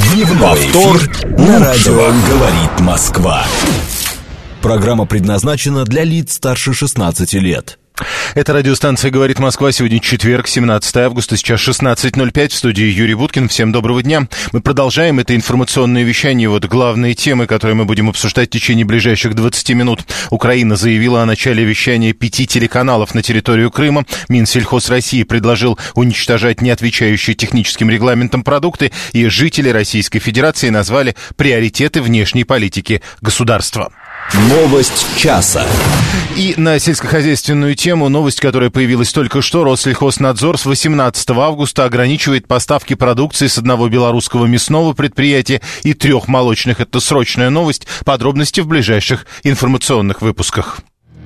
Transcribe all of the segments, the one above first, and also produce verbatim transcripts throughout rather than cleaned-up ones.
Дневной эфир на радио «Говорит Москва». Программа предназначена для лиц старше шестнадцати лет. Это радиостанция «Говорит Москва». Сегодня четверг, семнадцатое августа, сейчас шестнадцать ноль пять. В студии Юрий Буткин. Всем доброго дня. Мы продолжаем это информационное вещание. Вот главные темы, которые мы будем обсуждать в течение ближайших двадцати минут. Украина заявила о начале вещания пяти телеканалов на территорию Крыма. Минсельхоз России предложил уничтожать не отвечающие техническим регламентам продукты. И жители Российской Федерации назвали приоритеты внешней политики государства. Новость часа. И на сельскохозяйственную тему новость, которая появилась только что. Россельхознадзор с восемнадцатого августа ограничивает поставки продукции с одного белорусского мясного предприятия и трех молочных. Это срочная новость. Подробности в ближайших информационных выпусках.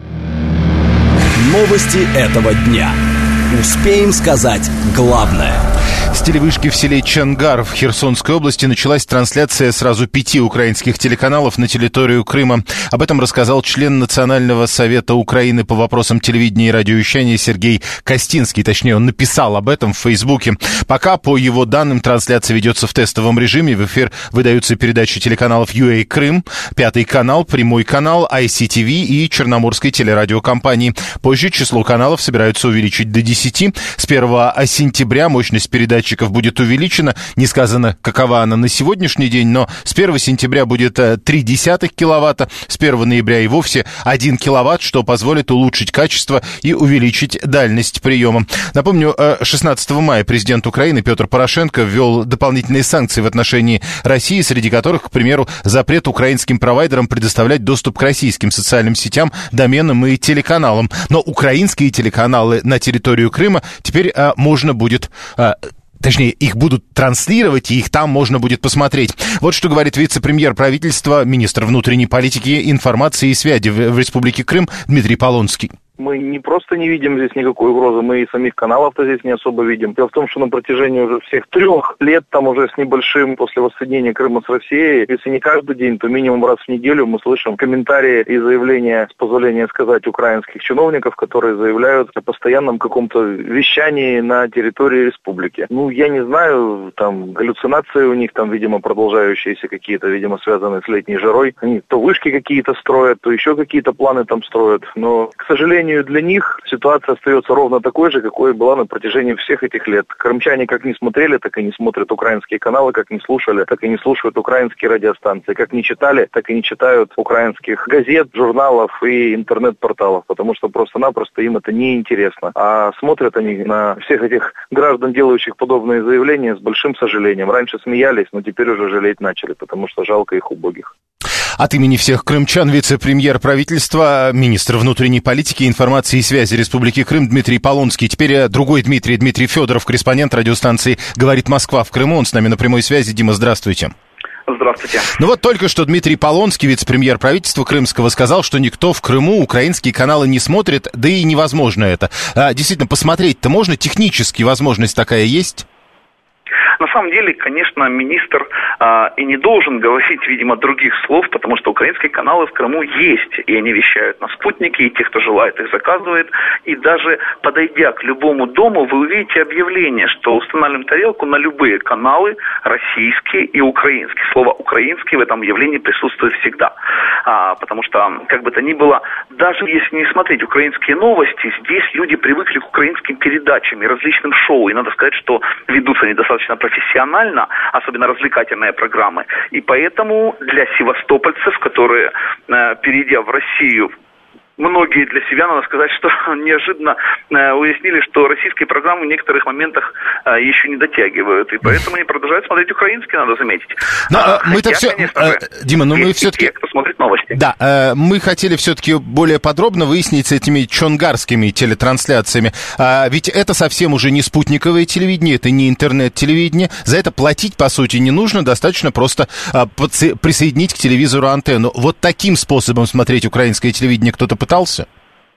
Новости этого дня. Успеем сказать главное. С телевышки в селе Чангар в Херсонской области началась трансляция сразу пяти украинских телеканалов на территорию Крыма. Об этом рассказал член Национального совета Украины по вопросам телевидения и радиовещания Сергей Костинский. Точнее, он написал об этом в Фейсбуке. Пока, по его данным, трансляция ведется в тестовом режиме. В эфир выдаются передачи телеканалов ю эй Крым, Пятый канал, Прямой канал, ай си ти ви и Черноморской телерадиокомпании. Позже число каналов собираются увеличить до десяти. С первого сентября мощность передатчиков будет увеличена. Не сказано, какова она на сегодняшний день, но с первого сентября будет три десятых киловатта, с первого ноября и вовсе один киловатт, что позволит улучшить качество и увеличить дальность приема. Напомню, шестнадцатого мая президент Украины Петр Порошенко ввел дополнительные санкции в отношении России, среди которых, к примеру, запрет украинским провайдерам предоставлять доступ к российским социальным сетям, доменам и телеканалам. Но украинские телеканалы на территорию Крыма теперь а, можно будет... А, Точнее, их будут транслировать, и их там можно будет посмотреть. Вот что говорит вице-премьер правительства, министр внутренней политики, информации и связи в, в Республике Крым Дмитрий Полонский. Мы не просто не видим здесь никакой угрозы, мы и самих каналов-то здесь не особо видим. Дело в том, что на протяжении уже всех трех лет, там уже с небольшим, после воссоединения Крыма с Россией, если не каждый день, то минимум раз в неделю мы слышим комментарии и заявления, с позволения сказать, украинских чиновников, которые заявляют о постоянном каком-то вещании на территории республики. Ну, я не знаю, там галлюцинации у них, там, видимо, продолжающиеся какие-то, видимо, связанные с летней жарой. Они то вышки какие-то строят, то еще какие-то планы там строят. Но, к сожалению, для них ситуация остается ровно такой же, какой была на протяжении всех этих лет. Крымчане как не смотрели, так и не смотрят украинские каналы, как не слушали, так и не слушают украинские радиостанции, как не читали, так и не читают украинских газет, журналов и интернет-порталов, потому что просто-напросто им это не интересно. А смотрят они на всех этих граждан, делающих подобные заявления, с большим сожалением. Раньше смеялись, но теперь уже жалеть начали, потому что жалко их убогих. От имени всех крымчан вице-премьер правительства, министр внутренней политики, информации и связи Республики Крым Дмитрий Полонский. Теперь другой Дмитрий, Дмитрий Федоров, корреспондент радиостанции «Говорит Москва» в Крыму. Он с нами на прямой связи. Дима, здравствуйте. Здравствуйте. Ну вот только что Дмитрий Полонский, вице-премьер правительства крымского, сказал, что никто в Крыму украинские каналы не смотрит, да и невозможно это. А, действительно, посмотреть-то можно? Технически возможность такая есть? На самом деле, конечно, министр а, и не должен говорить, видимо, других слов, потому что украинские каналы в Крыму есть, и они вещают на спутнике, и те, кто желает, их заказывает. И даже подойдя к любому дому, вы увидите объявление, что устанавливаем тарелку на любые каналы, российские и украинские. Слово «украинский» в этом объявлении присутствует всегда. А, потому что, как бы то ни было, даже если не смотреть украинские новости, здесь люди привыкли к украинским передачам и различным шоу. И надо сказать, что ведутся они достаточно профессионально, особенно развлекательные программы. И поэтому для севастопольцев, которые, перейдя в Россию, многие для себя, надо сказать, что неожиданно э, уяснили, что российские программы в некоторых моментах э, еще не дотягивают. И поэтому они продолжают смотреть украинские, надо заметить. Но, а, мы-то хотя, все... конечно э, Дима, но мы все-таки... Те, кто смотрит новости. Да, э, мы хотели все-таки более подробно выяснить с этими чонгарскими телетрансляциями. А, ведь это совсем уже не спутниковое телевидение, это не интернет-телевидение. За это платить, по сути, не нужно. Достаточно просто а, подсо- присоединить к телевизору антенну. Вот таким способом смотреть украинское телевидение кто-то пытался?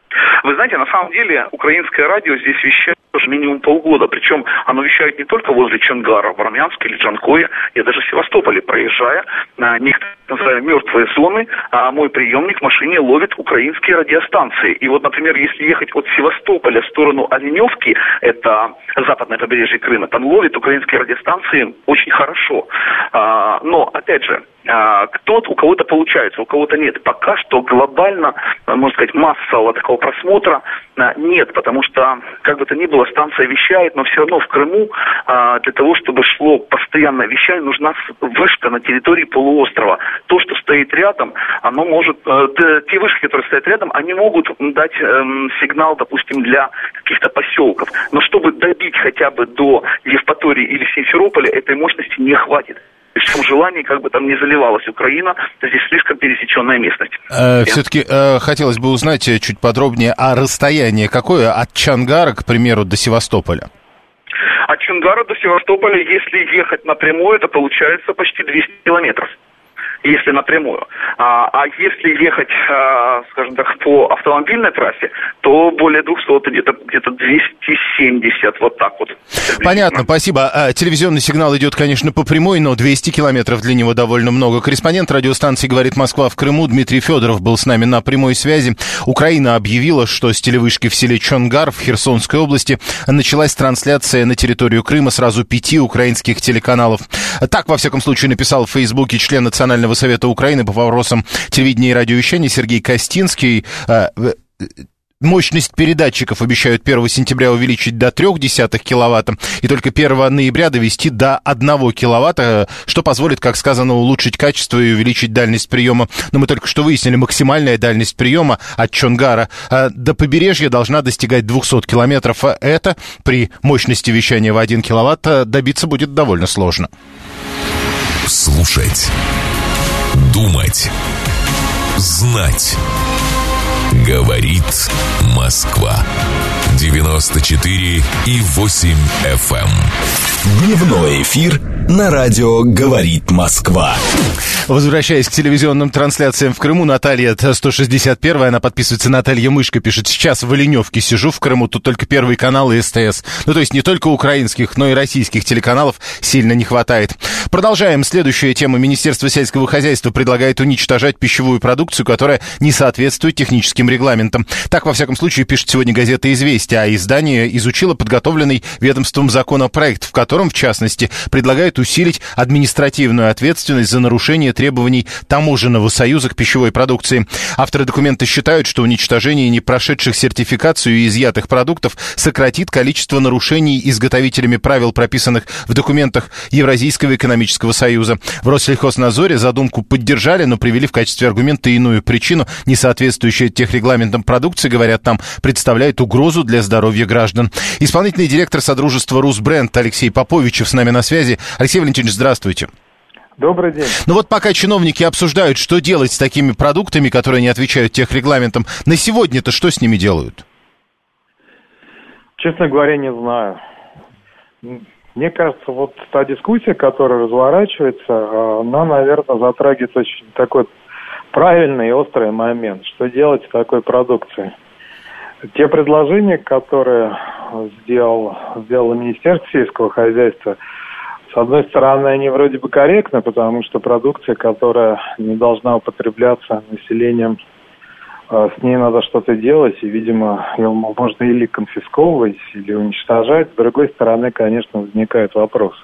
Вы знаете, на самом деле украинское радио здесь вещает уже минимум полгода. Причем оно вещает не только возле Чонгара, в Армянске или Джанкое. Я даже в Севастополе, проезжая на некоторые, называемые, мертвые зоны, а мой приемник в машине ловит украинские радиостанции. И вот, например, если ехать от Севастополя в сторону Оленевки, это западное побережье Крыма, там ловит украинские радиостанции очень хорошо. А, но, опять же, а, кто-то, у кого-то получается, у кого-то нет. Пока что глобально, можно сказать, массового такого просмотра а, нет, потому что, как бы то ни было, станция вещает, но все равно в Крыму а, для того, чтобы шло постоянное вещание, нужна вышка на территории полуострова. То, что стоит рядом, оно может, э, те вышки, которые стоят рядом, они могут дать э, сигнал, допустим, для каких-то поселков. Но чтобы добить хотя бы до Евпатории или Симферополя, этой мощности не хватит. При всем желании, как бы там ни заливалась Украина, здесь слишком пересеченная местность. Э, все-таки э, хотелось бы узнать чуть подробнее о расстоянии какое от Чонгара, к примеру, до Севастополя. От Чонгара до Севастополя, если ехать напрямую, это получается почти двести километров. Если напрямую. А, а если ехать, а, скажем так, по автомобильной трассе, то более двухсот, где-то, где-то двести семьдесят, вот так вот. Понятно, спасибо. А, телевизионный сигнал идет, конечно, по прямой, но двести километров для него довольно много. Корреспондент радиостанции «Говорит Москва» в Крыму Дмитрий Федоров был с нами на прямой связи. Украина объявила, что с телевышки в селе Чонгар в Херсонской области началась трансляция на территорию Крыма сразу пяти украинских телеканалов. Так, во всяком случае, написал в Фейсбуке член Национального совета Украины по вопросам телевидения и радиовещания Сергей Костинский. Мощность передатчиков обещают первого сентября увеличить до трёх десятых киловатта и только первого ноября довести до одного киловатта, что позволит, как сказано, улучшить качество и увеличить дальность приема. Но мы только что выяснили, максимальная дальность приема от Чонгара до побережья должна достигать двухсот километров. Это при мощности вещания в один киловатт добиться будет довольно сложно. Слушать, думать, знать. Говорит Москва. девяносто четыре и восемь эф эм. Дневной эфир на радио «Говорит Москва». Возвращаясь к телевизионным трансляциям в Крыму, Наталья сто шестьдесят первая, она подписывается, Наталья Мышка, пишет: сейчас в Оленевке сижу в Крыму, тут только Первый канал и СТС. Ну, то есть не только украинских, но и российских телеканалов сильно не хватает. Продолжаем. Следующая тема. Министерство сельского хозяйства предлагает уничтожать пищевую продукцию, которая не соответствует техническим регламентам. Так, во всяком случае, пишет сегодня газета «Известия», а издание изучило подготовленный ведомством законопроект, в котором, в частности, предлагают усилить административную ответственность за нарушение требований Таможенного союза к пищевой продукции. Авторы документа считают, что уничтожение не прошедших сертификацию и изъятых продуктов сократит количество нарушений изготовителями правил, прописанных в документах Евразийского экономического союза. В Россельхознадзоре задумку поддержали, но привели в качестве аргумента иную причину. Несоответствующая техрегламентам продукции, говорят, там представляет угрозу для здоровья граждан. Исполнительный директор Содружества «Русбренд» Алексей Поповичев с нами на связи. Алексей Валентинович, здравствуйте. Добрый день. Ну вот пока чиновники обсуждают, что делать с такими продуктами, которые не отвечают техрегламентам, на сегодня-то что с ними делают? Честно говоря, не знаю. Мне кажется, вот та дискуссия, которая разворачивается, она, наверное, затрагивает очень такой правильный и острый момент. Что делать с такой продукцией? Те предложения, которые сделал, сделало Министерство сельского хозяйства, с одной стороны, они вроде бы корректны, потому что продукция, которая не должна употребляться населением, с ней надо что-то делать, и, видимо, ее можно или конфисковывать, или уничтожать. С другой стороны, конечно, возникает вопрос.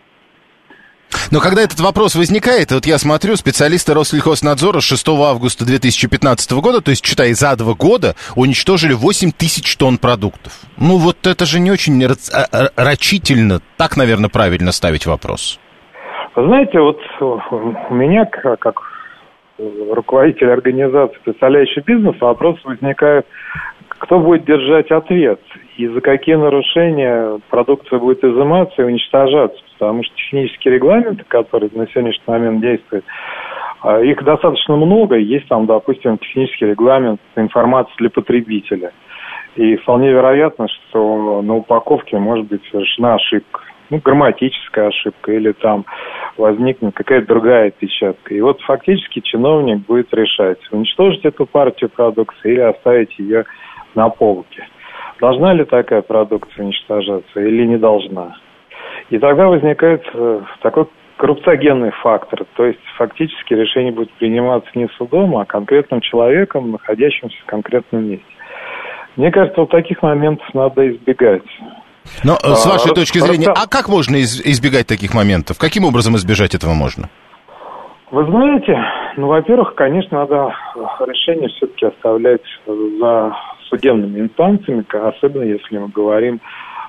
Но когда этот вопрос возникает, вот я смотрю, специалисты Россельхознадзора с шестого августа две тысячи пятнадцатого года, то есть, считай, за два года, уничтожили восемь тысяч тонн продуктов. Ну, вот это же не очень рачительно. Так, наверное, правильно ставить вопрос. Вы знаете, вот у меня, как руководитель организации, представляющей бизнес, вопрос возникает, кто будет держать ответ и за какие нарушения продукция будет изыматься и уничтожаться. Потому что технические регламенты, которые на сегодняшний момент действуют, их достаточно много. Есть там, допустим, технический регламент информации для потребителя. И вполне вероятно, что на упаковке может быть совершена ошибка. Ну, грамматическая ошибка или там возникнет какая-то другая печатка. И вот фактически чиновник будет решать, уничтожить эту партию продукции или оставить ее на полке. Должна ли такая продукция уничтожаться или не должна? И тогда возникает такой коррупциогенный фактор, то есть фактически решение будет приниматься не судом, а конкретным человеком, находящимся в конкретном месте. Мне кажется, вот таких моментов надо избегать. Но а, с вашей а, точки зрения, а как можно избегать таких моментов? Каким образом избежать этого можно? Вы знаете, ну, во-первых, конечно, надо решение все-таки оставлять за судебными инстанциями, особенно если мы говорим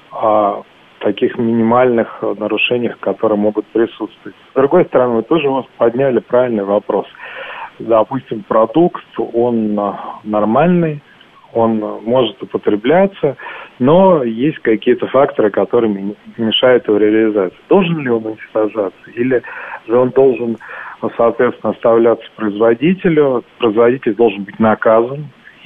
о таких минимальных нарушениях, которые могут присутствовать. С другой стороны, вы тоже вот подняли правильный вопрос. Допустим, продукт, он нормальный, он может употребляться, но есть какие-то факторы, которые мешают его реализации. Должен ли он уничтожаться? Или же он должен, соответственно, оставляться производителю? Производитель должен быть наказан.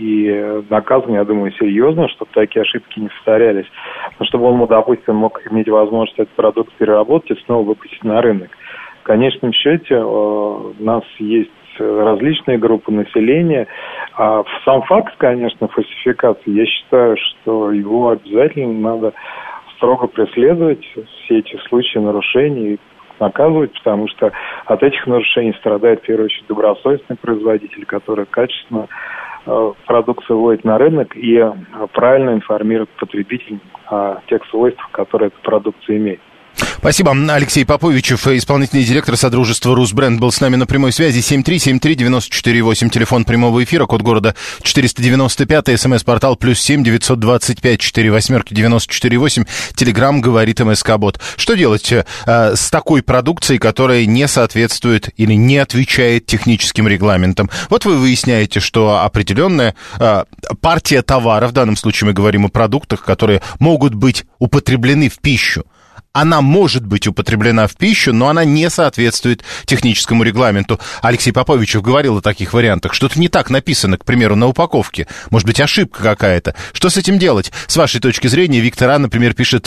И наказан, я думаю, серьезно, чтобы такие ошибки не повторялись. Но чтобы он, допустим, мог иметь возможность этот продукт переработать и снова выпустить на рынок. В конечном счете у нас есть различные группы населения. А сам факт, конечно, фальсификации, я считаю, что его обязательно надо строго преследовать, все эти случаи нарушений, наказывать, потому что от этих нарушений страдает, в первую очередь, добросовестный производитель, который качественно продукцию вводит на рынок и правильно информирует потребителей о тех свойствах, которые эта продукция имеет. Спасибо. Алексей Поповичев, исполнительный директор Содружества «Русбренд», был с нами на прямой связи. семь три семь три девять четыре восемь, телефон прямого эфира, код города четыреста девяносто пять, смс-портал плюс семь девятьсот двадцать пять четыре восьмерки девяносто четыре восемь, телеграмм говорит МСК-бот. Что делать э, с такой продукцией, которая не соответствует или не отвечает техническим регламентам? Вот вы выясняете, что определенная э, партия товара, в данном случае мы говорим о продуктах, которые могут быть употреблены в пищу. Она может быть употреблена в пищу, но она не соответствует техническому регламенту. Алексей Поповичев говорил о таких вариантах. Что-то не так написано, к примеру, на упаковке. Может быть, ошибка какая-то. Что с этим делать? С вашей точки зрения, Виктор А, например, пишет,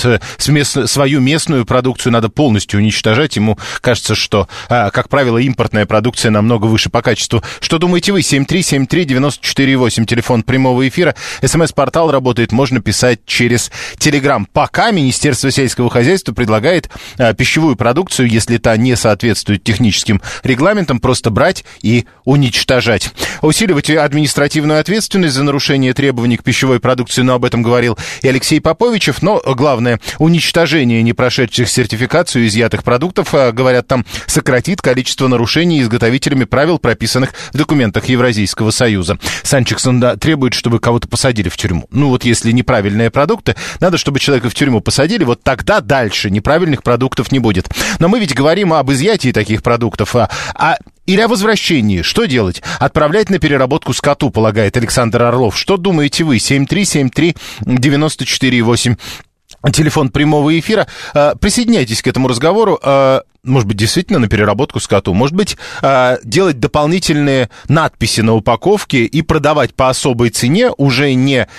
свою местную продукцию надо полностью уничтожать. Ему кажется, что, как правило, импортная продукция намного выше по качеству. Что думаете вы? семь три семь три девять четыре восемь, телефон прямого эфира. СМС-портал работает, можно писать через Телеграм. Пока Министерство сельского хозяйства предлагает а, пищевую продукцию, если та не соответствует техническим регламентам, просто брать и уничтожать. Усиливать административную ответственность за нарушение требований к пищевой продукции, но об этом говорил и Алексей Поповичев. Но главное, уничтожение не прошедших сертификацию изъятых продуктов, а, говорят там, сократит количество нарушений изготовителями правил, прописанных в документах Евразийского союза. Санчиксон да, требует, чтобы кого-то посадили в тюрьму. Ну вот если неправильные продукты, надо, чтобы человека в тюрьму посадили, вот тогда дальше неправильных продуктов не будет. Но мы ведь говорим об изъятии таких продуктов, а, а или о возвращении. Что делать? Отправлять на переработку скоту, полагает Александр Орлов. Что думаете вы? семь три семь три девять четыре восемь. Телефон прямого эфира. Присоединяйтесь к этому разговору. Может быть, действительно на переработку скоту. Может быть, делать дополнительные надписи на упаковке и продавать по особой цене, уже не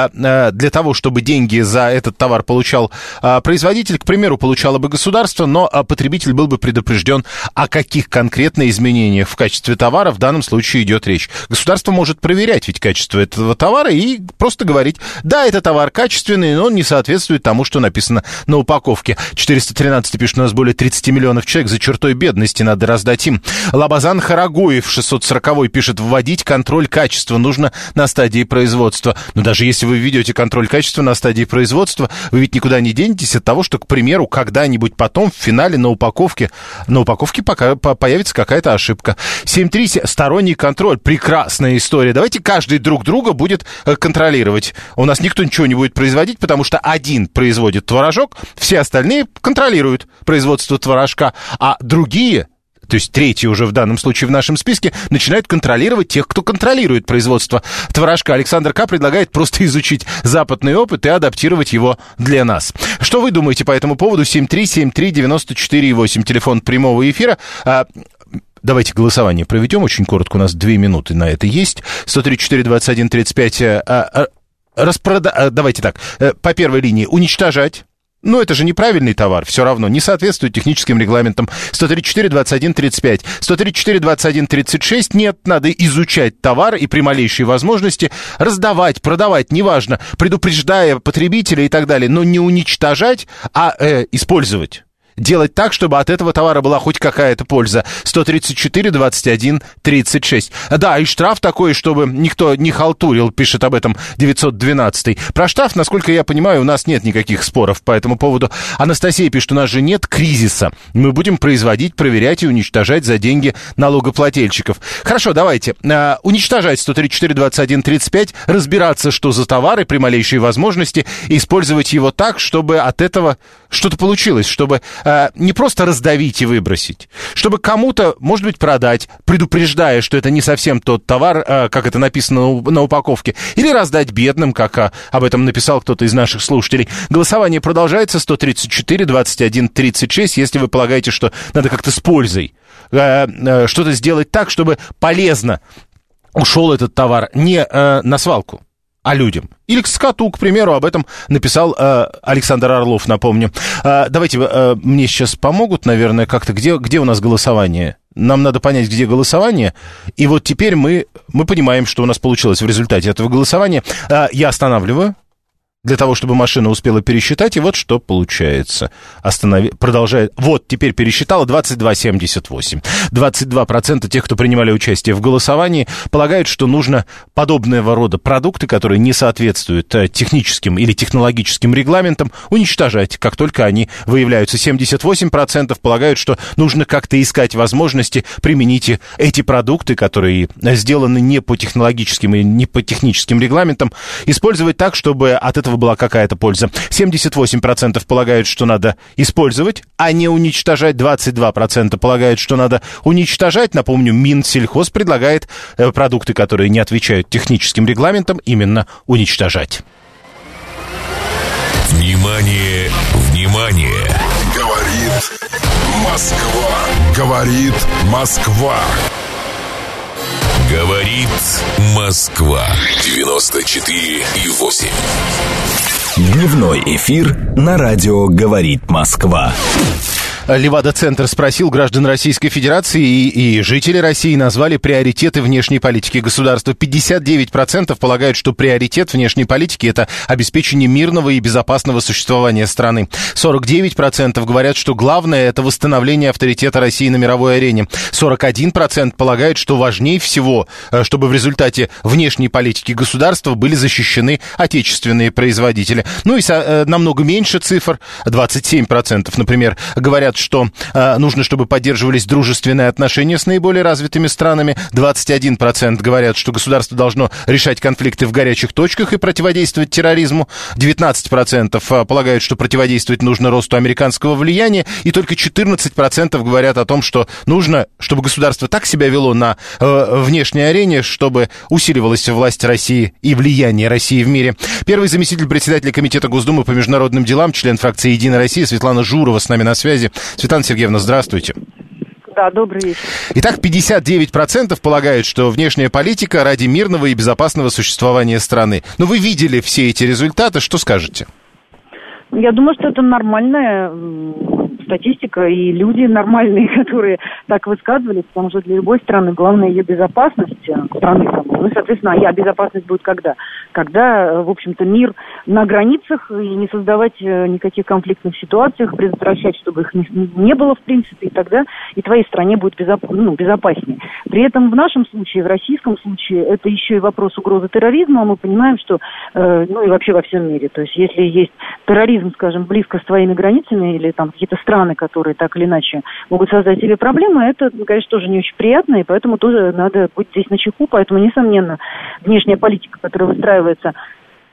для того, чтобы деньги за этот товар получал производитель, к примеру, получало бы государство, но потребитель был бы предупрежден, о каких конкретно изменениях в качестве товара в данном случае идет речь. Государство может проверять ведь качество этого товара и просто говорить, да, это товар качественный, но он не соответствует тому, что написано на упаковке. четыреста тринадцать пишет, у нас более тридцать миллионов человек за чертой бедности, надо раздать им. Лабазан Харагуев, шестьсот сороковой, пишет, вводить контроль качества нужно на стадии производства. Но даже если вы введете контроль качества на стадии производства, вы ведь никуда не денетесь от того, что, к примеру, когда-нибудь потом в финале на упаковке, на упаковке пока появится какая-то ошибка. семь три сторонний контроль, прекрасная история. Давайте каждый друг друга будет контролировать. У нас никто ничего не будет производить, потому что один производит творожок, все остальные контролируют производство творожка, а другие, то есть третьи уже в данном случае в нашем списке, начинают контролировать тех, кто контролирует производство творожка. Александр К. предлагает просто изучить западный опыт и адаптировать его для нас. Что вы думаете по этому поводу? семь три семь три девять четыре восемь, телефон прямого эфира. Давайте голосование проведем очень коротко, у нас две минуты на это есть. сто тридцать четыре двадцать один тридцать пять... Распрода... Давайте так, по первой линии уничтожать, Ну, это же неправильный товар, все равно, не соответствует техническим регламентам. сто тридцать четыре двадцать один тридцать пять, сто тридцать четыре двадцать один тридцать шесть. Нет, надо изучать товар и при малейшей возможности раздавать, продавать, неважно, предупреждая потребителя и так далее, но не уничтожать, а э, использовать. Делать так, чтобы от этого товара была хоть какая-то польза. сто тридцать четыре двадцать один тридцать шесть. Да, и штраф такой, чтобы никто не халтурил, пишет об этом девятьсот двенадцать. Про штраф, насколько я понимаю, у нас нет никаких споров по этому поводу. Анастасия пишет, у нас же нет кризиса. Мы будем производить, проверять и уничтожать за деньги налогоплательщиков. Хорошо, давайте. Э, уничтожать сто тридцать четыре двадцать один тридцать пять, разбираться, что за товар, и при малейшей возможности использовать его так, чтобы от этого что-то получилось, чтобы не просто раздавить и выбросить, чтобы кому-то, может быть, продать, предупреждая, что это не совсем тот товар, как это написано на упаковке, или раздать бедным, как об этом написал кто-то из наших слушателей. Голосование продолжается. Сто тридцать четыре двадцать один тридцать шесть. Если вы полагаете, что надо как-то с пользой что-то сделать так, чтобы полезно ушел этот товар не на свалку, а людям. Или к скоту, к примеру, об этом написал э, Александр Орлов, напомню. Э, давайте, э, мне сейчас помогут, наверное, как-то. Где, где у нас голосование? Нам надо понять, где голосование. И вот теперь мы, мы понимаем, что у нас получилось в результате этого голосования. Э, я останавливаю для того, чтобы машина успела пересчитать, и вот что получается. Останови... Продолжает. Вот, теперь пересчитала двадцать два семьдесят восемь. двадцать два процента тех, кто принимали участие в голосовании, полагают, что нужно подобного рода продукты, которые не соответствуют техническим или технологическим регламентам, уничтожать, как только они выявляются. семьдесят восемь процентов полагают, что нужно как-то искать возможности применить эти продукты, которые сделаны не по технологическим и не по техническим регламентам, использовать так, чтобы от этого была какая-то польза. семьдесят восемь процентов полагают, что надо использовать, а не уничтожать. двадцать два процента полагают, что надо уничтожать. Напомню, Минсельхоз предлагает продукты, которые не отвечают техническим регламентам, именно уничтожать. Внимание, внимание! Говорит Москва. Говорит Москва. Говорит Москва. девяносто четыре и восемь. Дневной эфир на радио «Говорит Москва». Левада-центр спросил граждан Российской Федерации, и, и жители России назвали приоритеты внешней политики государства. пятьдесят девять процентов полагают, что приоритет внешней политики – это обеспечение мирного и безопасного существования страны. сорок девять процентов говорят, что главное – это восстановление авторитета России на мировой арене. сорок один процент полагают, что важнее всего, чтобы в результате внешней политики государства были защищены отечественные производители. Ну и со, намного меньше цифр, двадцать семь процентов, например, говорят, что э, нужно, чтобы поддерживались дружественные отношения с наиболее развитыми странами. двадцать один процент говорят, что государство должно решать конфликты в горячих точках и противодействовать терроризму. девятнадцать процентов полагают, что противодействовать нужно росту американского влияния. И только четырнадцать процентов говорят о том, что нужно, чтобы государство так себя вело на э, внешней арене, чтобы усиливалась власть России и влияние России в мире. Первый заместитель председателя Комитета Госдумы по международным делам, член фракции «Единая Россия» Светлана Журова с нами на связи. Светлана Сергеевна, здравствуйте. Да, добрый вечер. Итак, пятьдесят девять процентов полагают, что внешняя политика ради мирного и безопасного существования страны. Но вы видели все эти результаты, что скажете? Я думаю, что это нормальная статистика, и люди нормальные, которые так высказывались, потому что для любой страны главное ее безопасность страны самой. Ну, соответственно, а безопасность будет когда? Когда, в общем-то, мир на границах, и не создавать никаких конфликтных ситуаций, предотвращать, чтобы их не, не было, в принципе, и тогда и твоей стране будет безоп... ну, безопаснее. При этом в нашем случае, в российском случае, это еще и вопрос угрозы терроризма. Мы понимаем, что, э, ну и вообще во всем мире, то есть если есть терроризм, скажем, близко с твоими границами, или там какие-то страны, которые так или иначе могут создать себе проблемы, это, конечно, тоже не очень приятно, и поэтому тоже надо быть здесь начеку. Поэтому, несомненно, внешняя политика, которая выстраивается э,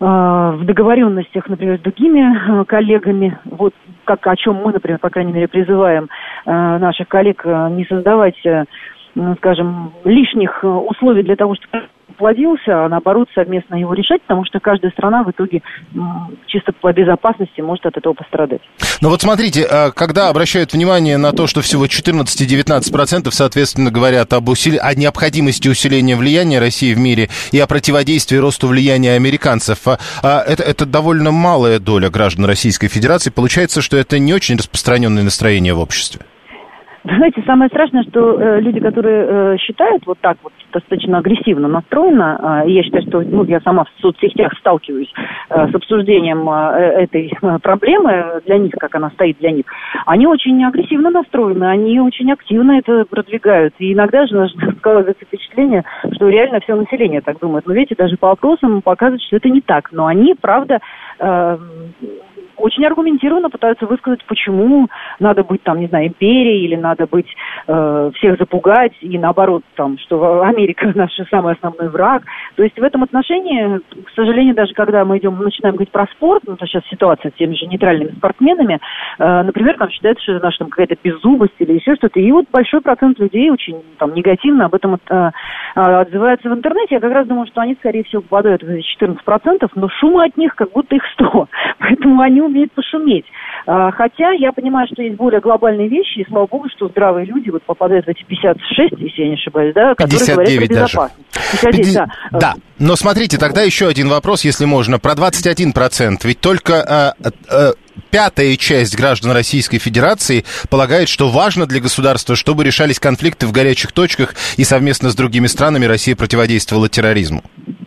в договоренностях, например, с другими э, коллегами, вот как о чем мы, например, по крайней мере, призываем э, наших коллег э, не создавать, э, скажем, лишних условий для того, чтобы расплодился, а наоборот совместно его решать, потому что каждая страна в итоге чисто по безопасности может от этого пострадать. Ну вот смотрите, когда обращают внимание на то, что всего четырнадцать-девятнадцать процентов, соответственно, говорят об усили... о необходимости усиления влияния России в мире и о противодействии росту влияния американцев, это, это довольно малая доля граждан Российской Федерации. Получается, что это не очень распространенное настроение в обществе. Знаете, самое страшное, что э, люди, которые э, считают вот так вот достаточно агрессивно настроено, э, и я считаю, что ну, я сама в соцсетях сталкиваюсь э, с обсуждением э, этой э, проблемы для них, как она стоит для них, они очень агрессивно настроены, они очень активно это продвигают. И иногда же складывается впечатление, что реально все население так думает. Но видите, даже по опросам показывают, что это не так. Но они, правда, э, очень аргументированно пытаются высказать, почему надо быть, там, не знаю, империей, или надо быть, э, всех запугать, и наоборот, там, что Америка наш самый основной враг. То есть в этом отношении, к сожалению, даже когда мы идем, начинаем говорить про спорт, ну, то сейчас ситуация с теми же нейтральными спортсменами, э, например, там считается, что это наша там, какая-то беззубость или еще что-то, и вот большой процент людей очень там негативно об этом э, отзывается в интернете. Я как раз думаю, что они, скорее всего, попадают в эти четырнадцать процентов, но шума от них как будто их сто. Поэтому они умеют пошуметь. А, хотя я понимаю, что есть более глобальные вещи, и слава богу, что здравые люди вот попадают в эти пятьдесят шесть, если я не ошибаюсь, да, которые говорят про безопасность. пятьдесят девять, да. Да, но смотрите, тогда еще один вопрос, если можно, про двадцать один процент. Ведь только э, э, пятая часть граждан Российской Федерации полагает, что важно для государства, чтобы решались конфликты в горячих точках, и совместно с другими странами Россия противодействовала терроризму.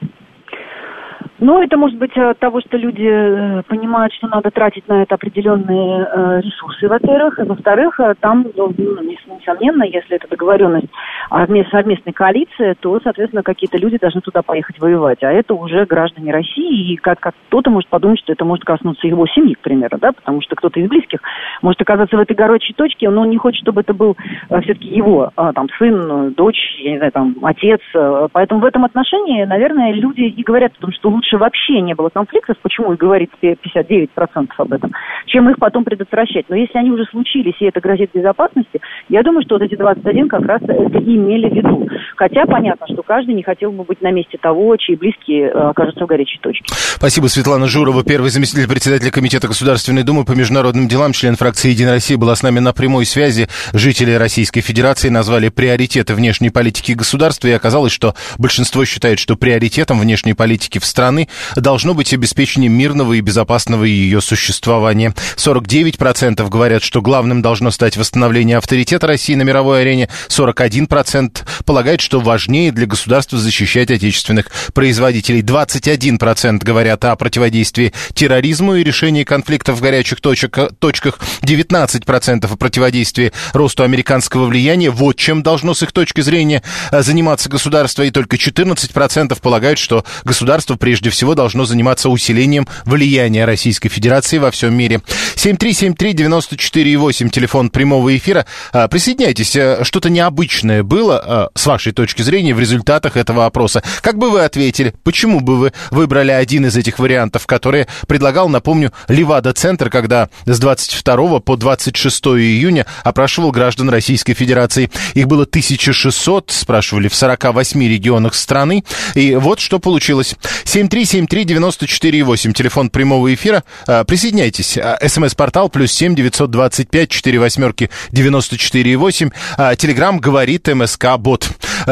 Ну, это может быть от того, что люди понимают, что надо тратить на это определенные э, ресурсы, во-первых. И, во-вторых, там, ну, несомненно, если это договоренность о совместной коалиции, то, соответственно, какие-то люди должны туда поехать воевать. А это уже граждане России, и как, как кто-то может подумать, что это может коснуться его семьи, к примеру, да, потому что кто-то из близких может оказаться в этой горячей точке, но он не хочет, чтобы это был э, все-таки его, э, там, сын, дочь, я не знаю, там, отец. Поэтому в этом отношении, наверное, люди и говорят о том, что лучше вообще не было конфликтов, почему и говорит пятьдесят девять процентов об этом, чем их потом предотвращать. Но если они уже случились, и это грозит безопасности, я думаю, что вот эти двадцать один как раз это и имели в виду. Хотя понятно, что каждый не хотел бы быть на месте того, чьи близкие окажутся в горячей точке. Спасибо. Светлана Журова, первый заместитель председателя Комитета Государственной Думы по международным делам, член фракции «Единая Россия», была с нами на прямой связи. Жители Российской Федерации назвали приоритеты внешней политики государства, и оказалось, что большинство считает, что приоритетом внешней политики в страны должно быть обеспечение мирного и безопасного ее существования. сорок девять процентов говорят, что главным должно стать восстановление авторитета России на мировой арене. сорок один процент полагает, что важнее для государства защищать отечественных производителей. двадцать один процент говорят о противодействии терроризму и решении конфликтов в горячих точках. девятнадцать процентов о противодействии росту американского влияния. Вот чем должно с их точки зрения заниматься государство. И только четырнадцать процентов полагают, что государство прежде всего должно заниматься усилением влияния Российской Федерации во всем мире. семь три семь три девять четыре восемь, телефон прямого эфира. Присоединяйтесь. Что-то необычное было, с вашей точки зрения, в результатах этого опроса. Как бы вы ответили? Почему бы вы выбрали один из этих вариантов, которые предлагал, напомню, Левада-центр, когда с двадцать второго по двадцать шестое июня опрашивал граждан Российской Федерации. Их было тысяча шестьсот, спрашивали в сорока восьми регионах страны. И вот что получилось. семь три семь три девять четыре восемь, телефон прямого эфира. Присоединяйтесь. СМС-портал плюс семь девятьсот двадцать пять четыре восьмерки девяносто четыре восемь. Телеграм говорит МСК-бот.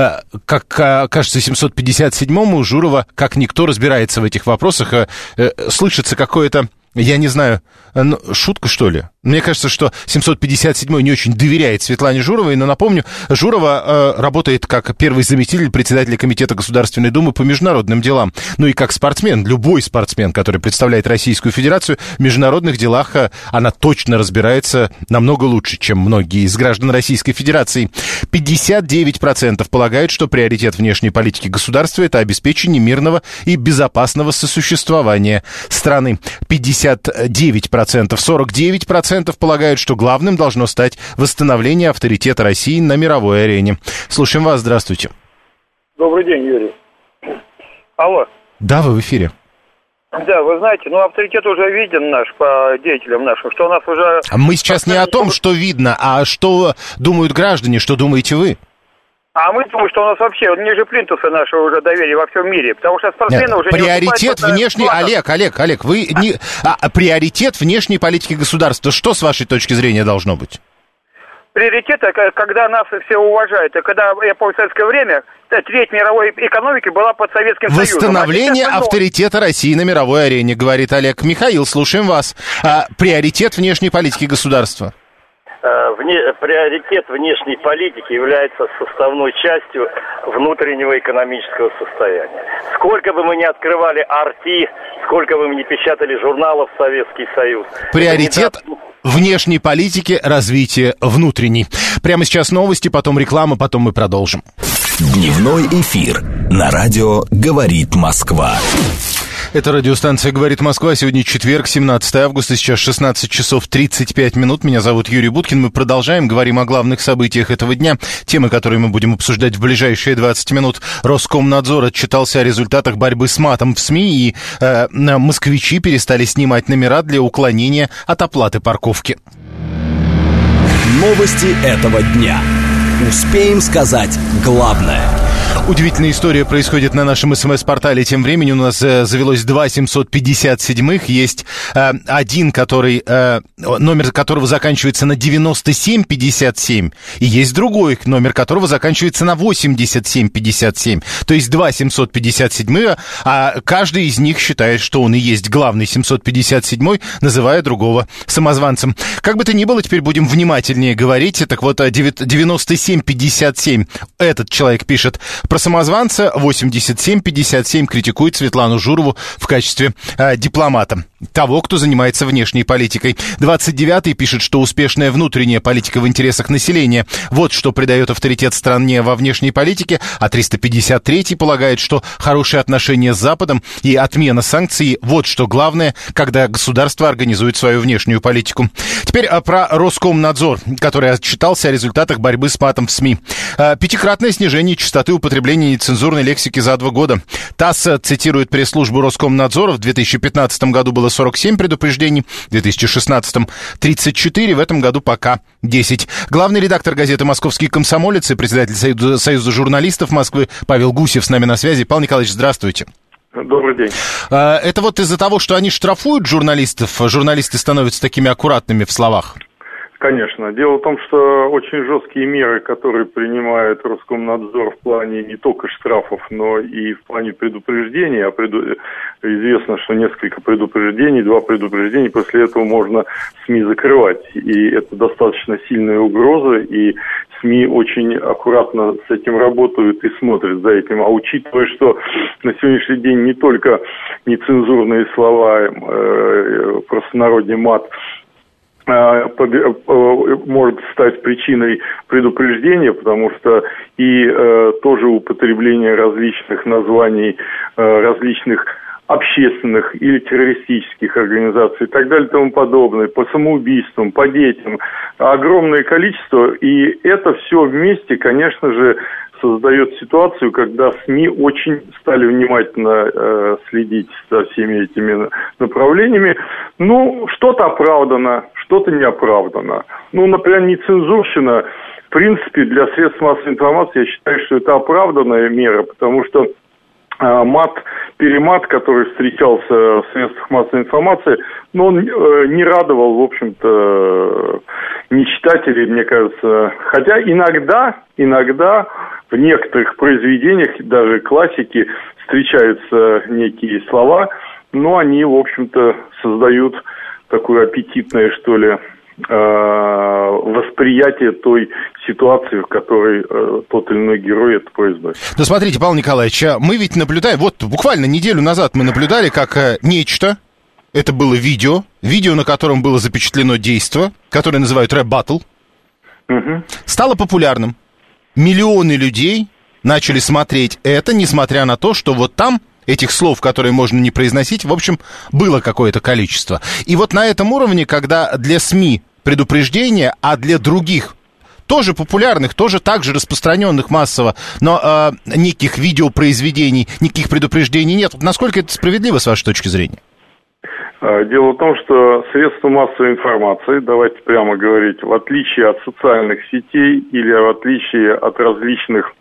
Как кажется, семьсот пятьдесят седьмому Журова, как никто, разбирается в этих вопросах. Слышится какое-то, я не знаю, ну, шутка, что ли? Мне кажется, что семьсот пятьдесят седьмой не очень доверяет Светлане Журовой, но напомню, Журова э, работает как первый заместитель председателя Комитета Государственной Думы по международным делам. Ну и как спортсмен, любой спортсмен, который представляет Российскую Федерацию, в международных делах э, она точно разбирается намного лучше, чем многие из граждан Российской Федерации. пятьдесят девять процентов полагают, что приоритет внешней политики государства — это обеспечение мирного и безопасного сосуществования страны. пятьдесят девять процентов, сорок девять процентов полагают, что главным должно стать восстановление авторитета России на мировой арене. Слушаем вас, здравствуйте. Добрый день, Юрий. Алло. Да, вы в эфире. Да, вы знаете, ну авторитет уже виден наш по деятелям нашим, что у нас уже... Мы сейчас не о том, что видно, а что думают граждане, что думаете вы? А мы думаем, что у нас вообще ниже плинтуса нашего уже доверия во всем мире, потому что спортсмены Нет, уже приоритет не внешней... Олег, Олег, Олег, вы не... а, приоритет внешней политики государства. Что, с вашей точки зрения, должно быть? Приоритет, когда нас все уважают. И когда, я помню, в советское время треть мировой экономики была под Советским Союзом. Восстановление а авторитета России на мировой арене, говорит Олег. Михаил, слушаем вас. А, приоритет внешней политики государства. Вне, приоритет внешней политики является составной частью внутреннего экономического состояния. Сколько бы мы ни открывали арти, сколько бы мы ни печатали журналов Советский Союз. Приоритет внешней политики, развития внутренней. Прямо сейчас новости, потом реклама, потом мы продолжим. Дневной эфир на радио «Говорит Москва». Это радиостанция «Говорит Москва». Сегодня четверг, семнадцатое августа, сейчас шестнадцать часов тридцать пять минут. Меня зовут Юрий Буткин. Мы продолжаем, говорим о главных событиях этого дня. Темы, которые мы будем обсуждать в ближайшие двадцать минут. Роскомнадзор отчитался о результатах борьбы с матом в СМИ, и э, москвичи перестали снимать номера для уклонения от оплаты парковки. Новости этого дня. Успеем сказать главное. Удивительная история происходит на нашем СМС-портале. Тем временем у нас э, завелось два семьсот пятьдесят седьмых. Есть э, один, который, э, номер которого заканчивается на девяносто семь пятьдесят семь. И есть другой, номер которого заканчивается на восемьдесят семь пятьдесят семь. То есть два семьсот пятьдесят седьмых, а каждый из них считает, что он и есть главный семьсот пятьдесят седьмой, называя другого самозванцем. Как бы то ни было, теперь будем внимательнее говорить. Так вот, девяносто семь пятьдесят семь этот человек пишет про самозванца, восемьдесят семь пятьдесят семь критикует Светлану Журову в качестве э, дипломата, того, кто занимается внешней политикой. двадцать девятый пишет, что успешная внутренняя политика в интересах населения. Вот что придает авторитет стране во внешней политике. А триста пятьдесят третий полагает, что хорошие отношения с Западом и отмена санкций — вот что главное, когда государство организует свою внешнюю политику. Теперь а, про Роскомнадзор, который отчитался о результатах борьбы с матом в СМИ. А, пятикратное снижение частоты употребления нецензурной лексики за два года. ТАСС цитирует пресс-службу Роскомнадзора. В две тысячи пятнадцатом году было сорок семь предупреждений, в две тысячи шестнадцатом тридцать четыре, в этом году пока десять. Главный редактор газеты «Московский комсомолец» и председатель Союза, Союза журналистов Москвы Павел Гусев с нами на связи. Павел Николаевич, здравствуйте. Добрый день. Это вот из-за того, что они штрафуют журналистов, журналисты становятся такими аккуратными в словах? Конечно. Дело в том, что очень жесткие меры, которые принимает Роскомнадзор в плане не только штрафов, но и в плане предупреждений. А преду... известно, что несколько предупреждений, два предупреждения, после этого можно СМИ закрывать. И это достаточно сильная угроза, и СМИ очень аккуратно с этим работают и смотрят за этим. А учитывая, что на сегодняшний день не только нецензурные слова, э, простонародный мат, может стать причиной предупреждения, потому что и э, тоже употребление различных названий, э, различных общественных или террористических организаций и так далее и тому подобное, по самоубийствам, по детям, огромное количество, и это все вместе, конечно же, создает ситуацию, когда СМИ очень стали внимательно э, следить за всеми этими направлениями. Ну, что-то оправдано, что-то не оправдано. Ну, например, нецензурщина, в принципе, для средств массовой информации, я считаю, что это оправданная мера, потому что э, мат, перемат, который встречался в средствах массовой информации, но он э, не радовал, в общем-то, ни читателей, мне кажется. Хотя иногда, иногда в некоторых произведениях, даже классики, встречаются некие слова, но они, в общем-то, создают такое аппетитное, что ли, восприятие той ситуации, в которой э, тот или иной герой это произносит. Ну, смотрите, Павел Николаевич, мы ведь наблюдаем, вот буквально неделю назад мы наблюдали, как э, нечто, это было видео, видео, на котором было запечатлено действо, которое называют рэп-баттл, угу. стало популярным. Миллионы людей начали смотреть это, несмотря на то, что вот там этих слов, которые можно не произносить, в общем, было какое-то количество. И вот на этом уровне, когда для СМИ предупреждение, а для других, тоже популярных, тоже так же распространенных массово, но э, никаких видеопроизведений, никаких предупреждений нет. Насколько это справедливо, с вашей точки зрения? Дело в том, что средства массовой информации, давайте прямо говорить, в отличие от социальных сетей или в отличие от различных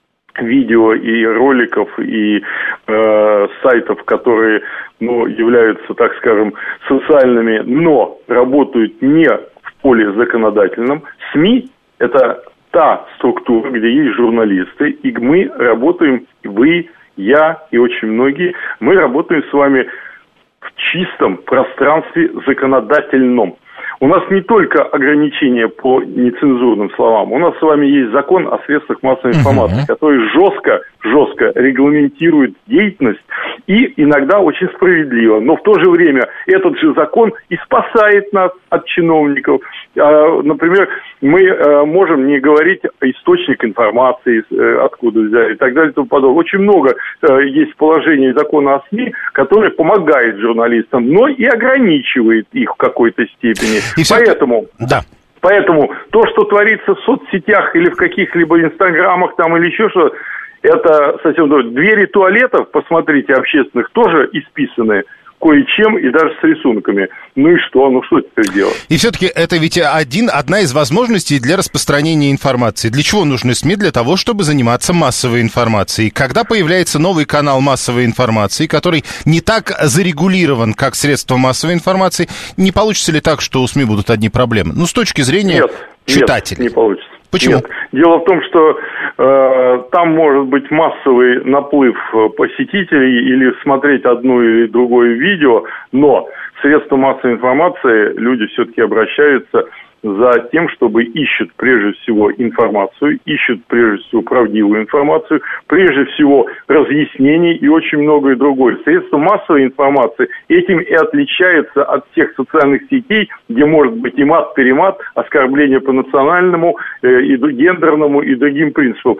видео и роликов и э, сайтов, которые, ну, являются, так скажем, социальными, но работают не в поле законодательном, СМИ – это та структура, где есть журналисты, и мы работаем, вы, я и очень многие, мы работаем с вами в чистом пространстве законодательном. У нас не только ограничения по нецензурным словам, у нас с вами есть закон о средствах массовой информации, uh-huh. который жестко, жестко регламентирует деятельность и иногда очень справедливо. Но в то же время этот же закон и спасает нас от чиновников. Например, мы можем не говорить источник информации, откуда взяли и так далее и тому подобное. Очень много есть положений закона о СМИ, которые помогают журналистам, но и ограничивает их в какой-то степени. И поэтому, да. поэтому то, что творится в соцсетях или в каких-либо инстаграмах там или еще что, это совсем другое. Двери туалетов, посмотрите, общественных, тоже исписаны кое-чем и даже с рисунками. Ну и что? Ну что теперь делать? И все-таки это ведь один, одна из возможностей для распространения информации. Для чего нужны СМИ? Для того, чтобы заниматься массовой информацией. Когда появляется новый канал массовой информации, который не так зарегулирован, как средства массовой информации, не получится ли так, что у СМИ будут одни проблемы? Ну, с точки зрения нет, читателей. Нет, не получится. Почему? Нет. Дело в том, что э, там может быть массовый наплыв посетителей или смотреть одно или другое видео, но средства массовой информации, люди все-таки обращаются за тем, чтобы ищут прежде всего информацию, ищут прежде всего правдивую информацию, прежде всего разъяснений и очень многое другое. Средства массовой информации этим и отличаются от тех социальных сетей, где может быть и мат-перемат, оскорбление по национальному, э, и гендерному, и другим принципам.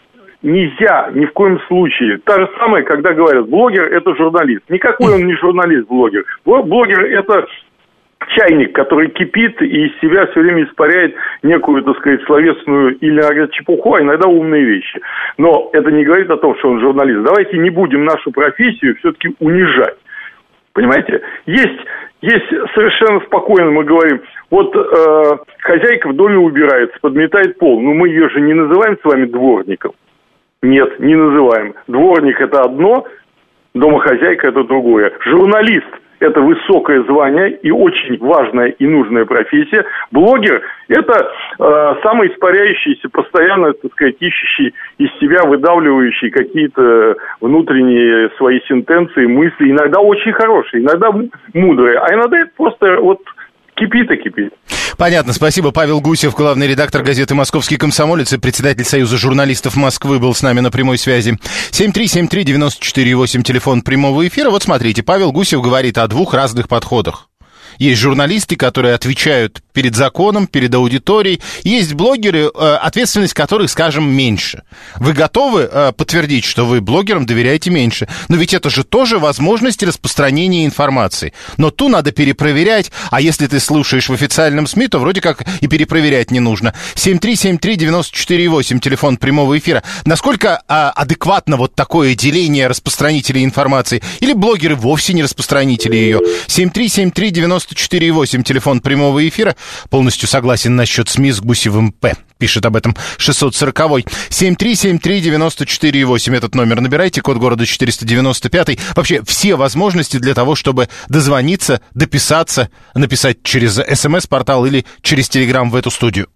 Нельзя ни в коем случае. Та же самое, когда говорят, блогер – это журналист. Никакой он не журналист-блогер. Блогер – это чайник, который кипит и из себя все время испаряет некую, так сказать, словесную или иногда чепуху, а иногда умные вещи. Но это не говорит о том, что он журналист. Давайте не будем нашу профессию все-таки унижать. Понимаете? Есть, есть совершенно спокойно, мы говорим, вот э, хозяйка в доме убирается, подметает пол, но мы ее же не называем с вами дворником. Нет, не называем. Дворник – это одно, домохозяйка – это другое. Журналист – это высокое звание и очень важная и нужная профессия. Блогер – это э, самоиспаряющийся, постоянно, так сказать, ищущий из себя, выдавливающий какие-то внутренние свои сентенции, мысли, иногда очень хорошие, иногда мудрые, а иногда это просто вот кипит и кипит. Понятно, спасибо. Павел Гусев, главный редактор газеты «Московский комсомолец» и председатель Союза журналистов Москвы, был с нами на прямой связи. семь три семь три девять четыре восемь, телефон прямого эфира. Вот смотрите, Павел Гусев говорит о двух разных подходах. Есть журналисты, которые отвечают перед законом, перед аудиторией. Есть блогеры, ответственность которых, скажем, меньше. Вы готовы подтвердить, что вы блогерам доверяете меньше? Но ведь это же тоже возможность распространения информации. Но ту надо перепроверять, а если ты слушаешь в официальном СМИ, то вроде как и перепроверять не нужно. семь три семь три девять четыре восемь, телефон прямого эфира. Насколько а, адекватно вот такое деление распространителей информации? Или блогеры вовсе не распространители ее? семь три семь три девять четыре восемь, телефон прямого эфира. Полностью согласен насчет СМИ с Гусевым П. Пишет об этом шестьсот сороковой. семь три семь три девять четыре восемь. Этот номер набирайте, код города четыреста девяносто пять. Вообще все возможности для того, чтобы дозвониться, дописаться, написать через СМС-портал или через Телеграм в эту студию.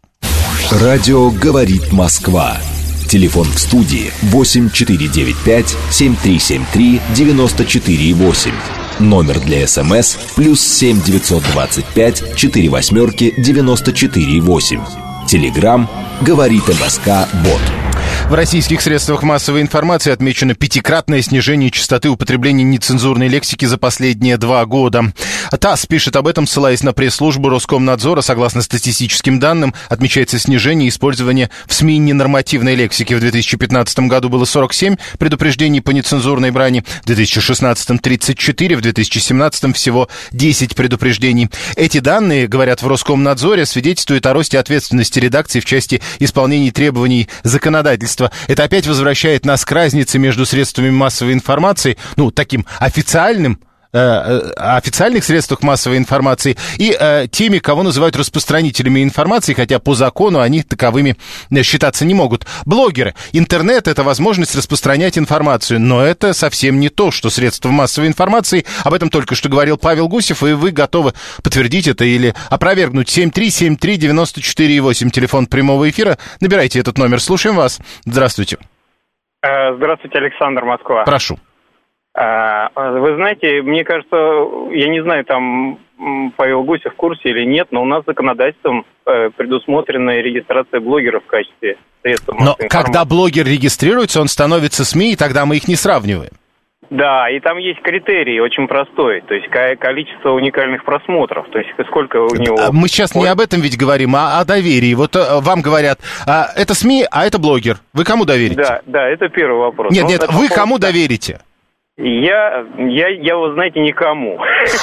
Радио «Говорит Москва». Телефон в студии восемь четыре девять пять семь три семь три девять четыре восемь. Номер для СМС плюс семь девятьсот двадцать пять четыре восьмерки девяносто четыре восемь. Телеграм «Говорит МСК Бот». В российских средствах массовой информации отмечено пятикратное снижение частоты употребления нецензурной лексики за последние два года. ТАСС пишет об этом, ссылаясь на пресс-службу Роскомнадзора. Согласно статистическим данным, отмечается снижение использования в СМИ ненормативной лексики. В две тысячи пятнадцатом году было сорок семь предупреждений по нецензурной брани, в две тысячи шестнадцатом тридцать четыре, в две тысячи семнадцатом всего десять предупреждений. Эти данные, говорят в Роскомнадзоре, свидетельствуют о росте ответственности редакции в части исполнения требований законодательства. Это опять возвращает нас к разнице между средствами массовой информации, ну, таким официальным официальных средствах массовой информации и э, теми, кого называют распространителями информации, хотя по закону они таковыми считаться не могут. Блогеры. Интернет — это возможность распространять информацию, но это совсем не то, что средства массовой информации. Об этом только что говорил Павел Гусев, и вы готовы подтвердить это или опровергнуть. семь три семь три девять четыре восемь, телефон прямого эфира. Набирайте этот номер. Слушаем вас. Здравствуйте. Здравствуйте, Александр, Москва. Прошу. Вы знаете, мне кажется, я не знаю, там Павел Гусев в курсе или нет, но у нас законодательством предусмотрена регистрация блогеров в качестве средства массовой информации. Но когда блогер регистрируется, он становится СМИ, и тогда мы их не сравниваем. Да, и там есть критерий очень простой, то есть количество уникальных просмотров, то есть сколько у него... Мы сейчас не об этом ведь говорим, а о доверии. Вот вам говорят, это СМИ, а это блогер. Вы кому доверите? Да, да, это первый вопрос. Нет, нет, вы кому доверите? Я, я, я, вы знаете, никому.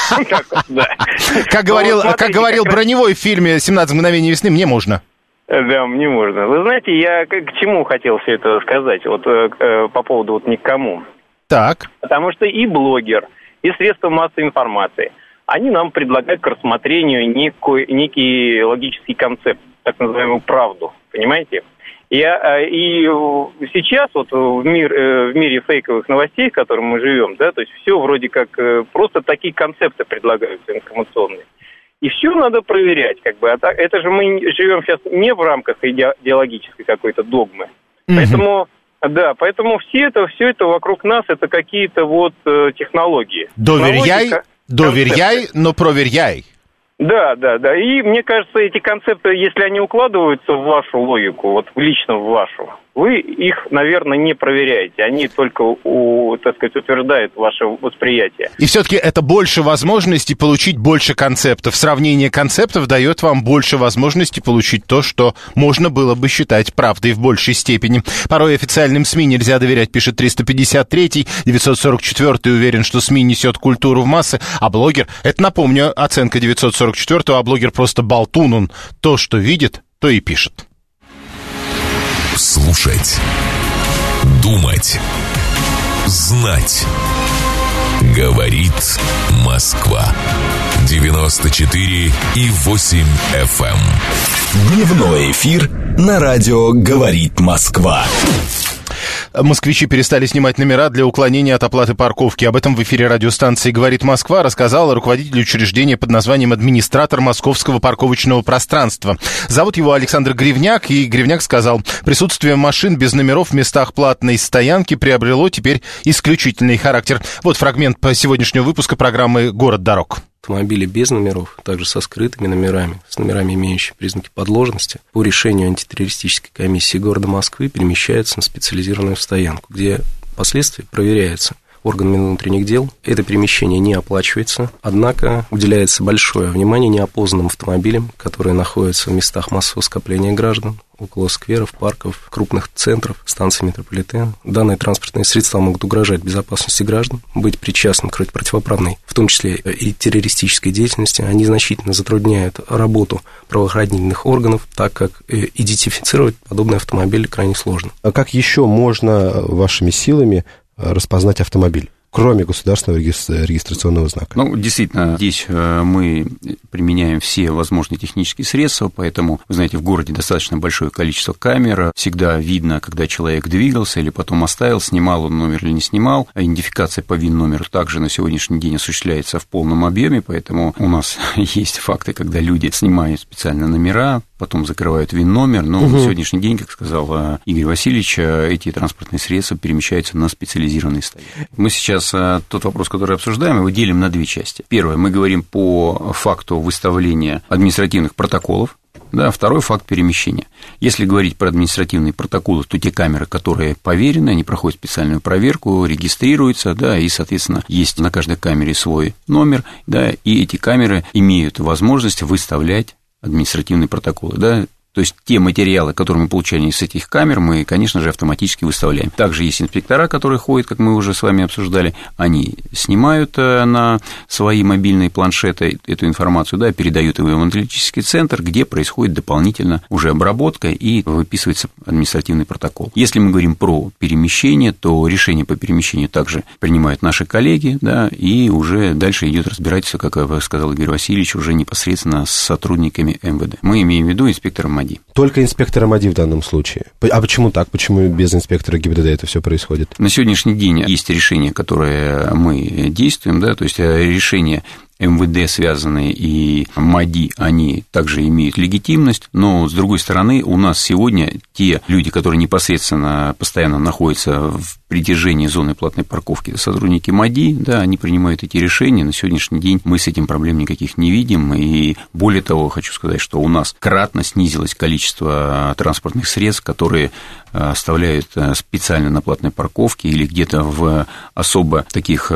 Как говорил, как говорил Броневой в фильме «семнадцать мгновений весны», мне можно. Да, мне можно. Вы знаете, я к чему хотел все это сказать, вот по поводу вот никому. Так. Потому что и блогер, и средства массовой информации, они нам предлагают к рассмотрению некий, некий логический концепт, так называемую правду, понимаете? И, и сейчас вот в, мир, в мире фейковых новостей, в котором мы живем, да, то есть все вроде как просто такие концепты предлагаются информационные. И все надо проверять, как бы. Это же мы живем сейчас не в рамках идеологической какой-то догмы. Mm-hmm. Поэтому, да, поэтому все это, все это вокруг нас это какие-то вот технологии. Доверяй, технологии, доверяй, но проверяй. Да, да, да. И мне кажется, эти концепты, если они укладываются в вашу логику, вот лично в вашу, вы их, наверное, не проверяете. Они только, у, так сказать, утверждают ваше восприятие. И все-таки это больше возможностей получить больше концептов. Сравнение концептов дает вам больше возможностей получить то, что можно было бы считать правдой в большей степени. Порой официальным СМИ нельзя доверять, пишет триста пятьдесят третий, девятьсот сорок четвёртый уверен, что СМИ несет культуру в массы, а блогер, это, напомню, оценка девятьсот сорок четвёртого, а блогер просто болтун, он то, что видит, то и пишет. Слушать, думать, знать. Говорит Москва. девяносто четыре и восемь эф эм. Дневной эфир на радио «Говорит Москва». Москвичи перестали снимать номера для уклонения от оплаты парковки. Об этом в эфире радиостанции «Говорит Москва» рассказал руководитель учреждения под названием «Администратор московского парковочного пространства». Зовут его Александр Гривняк, и Гривняк сказал, присутствие машин без номеров в местах платной стоянки приобрело теперь исключительный характер. Вот фрагмент по сегодняшнего выпуска программы «Город дорог». Автомобили без номеров, также со скрытыми номерами, с номерами, имеющими признаки подлежности, по решению антитеррористической комиссии города Москвы перемещаются на специализированную стоянку, где впоследствии проверяются органами внутренних дел. Это перемещение не оплачивается, однако уделяется большое внимание неопознанным автомобилям, которые находятся в местах массового скопления граждан, около скверов, парков, крупных центров, станций метрополитена. Данные транспортные средства могут угрожать безопасности граждан, быть причастным к противоправной, в том числе и террористической деятельности. Они значительно затрудняют работу правоохранительных органов, так как идентифицировать подобные автомобили крайне сложно. А как еще можно вашими силами распознать автомобиль, кроме государственного регистрационного знака? Ну, действительно, здесь мы применяем все возможные технические средства, поэтому, вы знаете, в городе достаточно большое количество камер, всегда видно, когда человек двигался или потом оставил, снимал он номер или не снимал. Идентификация по ВИН-номеру также на сегодняшний день осуществляется в полном объеме, поэтому у нас есть факты, когда люди снимают специально номера, потом закрывают ВИН-номер, но угу. на сегодняшний день, как сказал Игорь Васильевич, эти транспортные средства перемещаются на специализированные стоянки. Мы сейчас тот вопрос, который обсуждаем, его делим на две части. Первое, мы говорим по факту выставления административных протоколов, да, второй факт перемещения. Если говорить про административные протоколы, то те камеры, которые поверены, они проходят специальную проверку, регистрируются, да, и, соответственно, есть на каждой камере свой номер, да, и эти камеры имеют возможность выставлять административные протоколы, да, то То есть те материалы, которые мы получали с этих камер, мы, конечно же, автоматически выставляем. Также есть инспектора, которые ходят, как мы уже с вами обсуждали, они снимают на свои мобильные планшеты эту информацию, да, передают его в аналитический центр, где происходит дополнительно уже обработка и выписывается административный протокол. Если мы говорим про перемещение, то решение по перемещению также принимают наши коллеги, да, и уже дальше идет разбирательство, как сказал Игорь Васильевич, уже непосредственно с сотрудниками эм вэ дэ. Мы имеем в виду инспектора МАДИ. Только инспектора МАДИ в данном случае. А почему так? Почему без инспектора ГИБДД это все происходит? На сегодняшний день есть решения, которые мы действуем, да, то есть решения эм вэ дэ связанные и МАДИ, они также имеют легитимность, но, с другой стороны, у нас сегодня те люди, которые непосредственно постоянно находятся в притяжении зоны платной парковки, сотрудники МАДИ, да, они принимают эти решения. На сегодняшний день мы с этим проблем никаких не видим, и более того, хочу сказать, что у нас кратно снизилось количество транспортных средств, которые оставляют специально на платной парковке или где-то в особо таких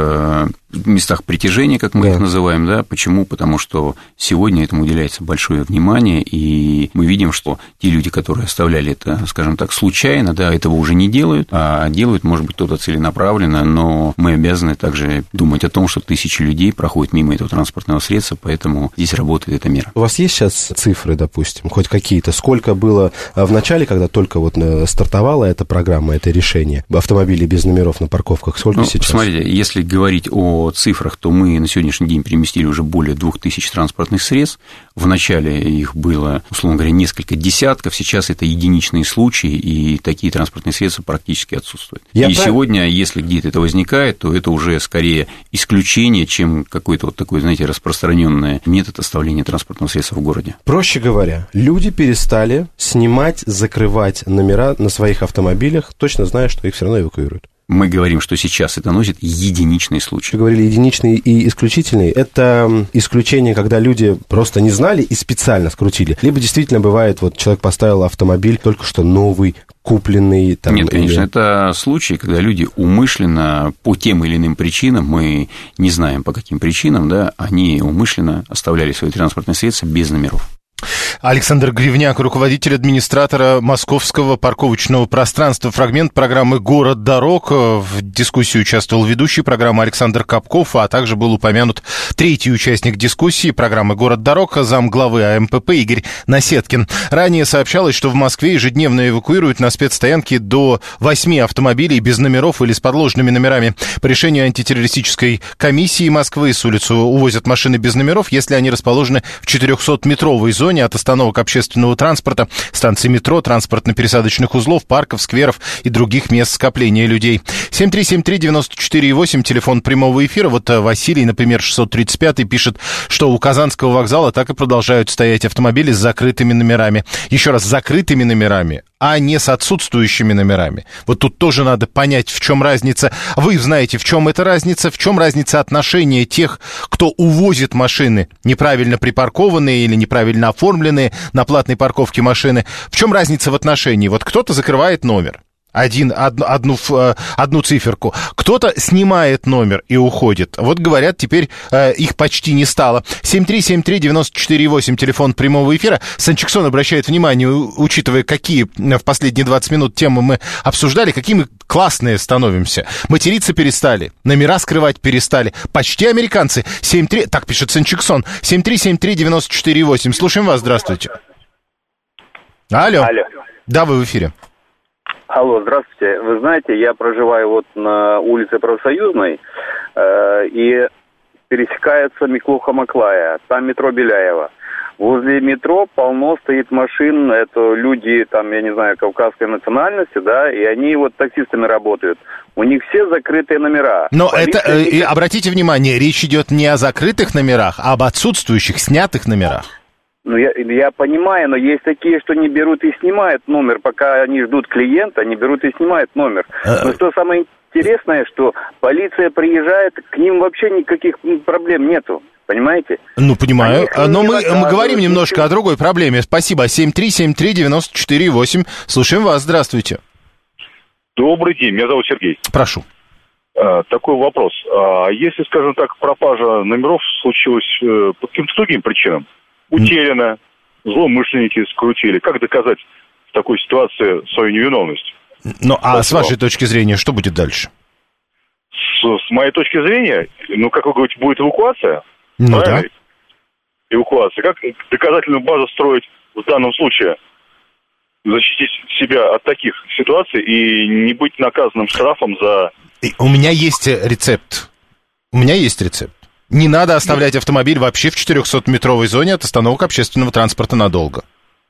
местах притяжения, как мы да. их называем, да, почему? Потому что сегодня этому уделяется большое внимание, и мы видим, что те люди, которые оставляли это, скажем так, случайно, да, этого уже не делают, а делают, может быть, кто-то целенаправленно, но мы обязаны также думать о том, что тысячи людей проходят мимо этого транспортного средства, поэтому здесь работает эта мера. У вас есть сейчас цифры, допустим, хоть какие-то? Сколько было в начале, когда только вот стартовала эта программа, это решение, автомобилей без номеров на парковках, сколько ну, сейчас? Смотрите, если говорить о цифрах, то мы на сегодняшний день переместили уже более двух тысяч транспортных средств. В начале их было, условно говоря, несколько десятков, сейчас это единичные случаи, и такие транспортные средства практически отсутствуют. Я и прав... сегодня, если где-то это возникает, то это уже скорее исключение, чем какой-то вот такой, знаете, распространенный метод оставления транспортного средства в городе. Проще говоря, люди перестали снимать, закрывать номера на своих автомобилях, точно зная, что их все равно эвакуируют. Мы говорим, что сейчас это носит единичный случай. Вы говорили единичный и исключительный. Это исключение, когда люди просто не знали и специально скрутили. Либо действительно бывает, вот человек поставил автомобиль только что новый, купленный. Там, Нет, конечно, или... это случаи, когда люди умышленно, по тем или иным причинам, мы не знаем по каким причинам, да, они умышленно оставляли свои транспортные средства без номеров. Александр Гривняк, руководитель администратора московского парковочного пространства. Фрагмент программы «Город дорог». В дискуссии участвовал ведущий программы Александр Капков, а также был упомянут третий участник дискуссии программы «Город дорог», замглавы а эм пэ пэ Игорь Насеткин. Ранее сообщалось, что в Москве ежедневно эвакуируют на спецстоянке до восьми автомобилей без номеров или с подложными номерами. По решению антитеррористической комиссии Москвы с улицы увозят машины без номеров, если они расположены в четырехсотметровой зоне от остановок общественного транспорта, станций метро, транспортно-пересадочных узлов, парков, скверов и других мест скопления людей. семь три семь три девять четыре восемь, телефон прямого эфира. Вот Василий, например, шестьсот тридцать пятый, пишет, что у Казанского вокзала так и продолжают стоять автомобили с закрытыми номерами. Еще раз, с закрытыми номерами, а не с отсутствующими номерами. Вот тут тоже надо понять, в чем разница. Вы знаете, в чем эта разница, в чем разница отношения тех, кто увозит машины, неправильно припаркованные или неправильно оформленные на платной парковке машины. В чем разница в отношении? Вот кто-то закрывает номер. Один, одну, одну, одну циферку. Кто-то снимает номер и уходит. Вот говорят, теперь э, их почти не стало. семь три семь три девять четыре восемь, телефон прямого эфира. Санчиксон обращает внимание, учитывая, какие в последние двадцать минут темы мы обсуждали, какие мы классные становимся. Материться перестали, номера скрывать перестали. Почти американцы. семь три, так пишет Санчиксон. семь три семь три девять четыре восемь. Слушаем вас, здравствуйте. Алло. Алло. Да, вы в эфире. Алло, здравствуйте. Вы знаете, я проживаю вот на улице Профсоюзной, э, и пересекается Миклуха-Маклая, там метро Беляева. Возле метро полно стоит машин, это люди, там, я не знаю, кавказской национальности, да, и они вот таксистами работают. У них все закрытые номера. Но Полиция... это, э, обратите внимание, речь идет не о закрытых номерах, а об отсутствующих, снятых номерах. Ну, я, я понимаю, но есть такие, что не берут и снимают номер, пока они ждут клиента, они берут и снимают номер. Но что самое интересное, что полиция приезжает, к ним вообще никаких проблем нету. Понимаете? Ну, понимаю. Но мы, мы говорим немножко ничего. О другой проблеме. Спасибо. семь три семь три девять четыре восемь. Слушаем вас. Здравствуйте. Добрый день. Меня зовут Сергей. Прошу. А, такой вопрос. А если, скажем так, пропажа номеров случилась э, по каким-то другим причинам? Утеряна, злоумышленники скрутили. Как доказать в такой ситуации свою невиновность? Ну, а Спасибо. С вашей точки зрения, что будет дальше? С, с моей точки зрения, ну, как вы говорите, будет эвакуация. Ну правильно? Да. Эвакуация. Как доказательную базу строить в данном случае? Защитить себя от таких ситуаций и не быть наказанным штрафом за... У меня есть рецепт. У меня есть рецепт. Не надо оставлять автомобиль вообще в четырехсотметровой зоне от остановок общественного транспорта надолго.